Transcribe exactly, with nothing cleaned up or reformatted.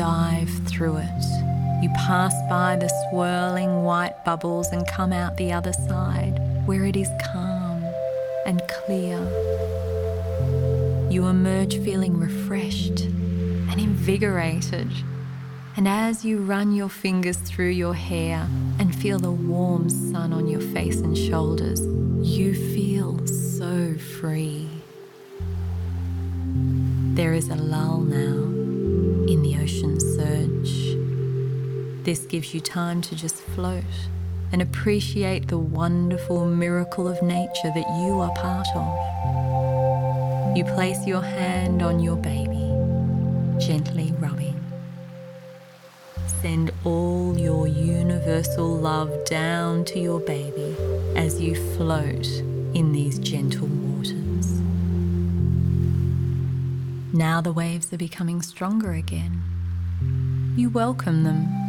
dive through it. You pass by the swirling white bubbles and come out the other side, where it is calm and clear. You emerge feeling refreshed and invigorated. And as you run your fingers through your hair and feel the warm sun on your face and shoulders, you feel so free. There is a lull now in the ocean surge. This gives you time to just float and appreciate the wonderful miracle of nature that you are part of. You place your hand on your baby, gently rubbing. Send all your universal love down to your baby as you float in these gentle waters. Now the waves are becoming stronger again. You welcome them